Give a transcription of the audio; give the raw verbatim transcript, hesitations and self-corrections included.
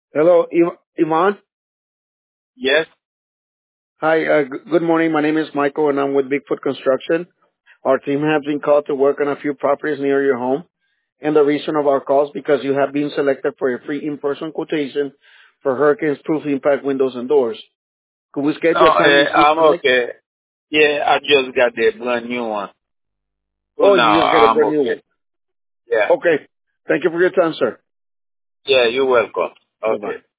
Hello, Iv- Ivan. Yes. Hi, uh, g- good morning. My name is Michael, and I'm with Bigfoot Construction. Our team has been called to work on a few properties near your home. And the reason of our call is because you have been selected for a free in-person quotation for hurricanes-proof impact windows and doors. Could we No, schedule a time uh, this week I'm for next? okay. Yeah, I just got the brand new one. So Oh, now you just got a I'm brand new okay. one. Yeah. Okay. Thank you for your time, sir. Yeah, you're welcome. Bye-bye. Okay.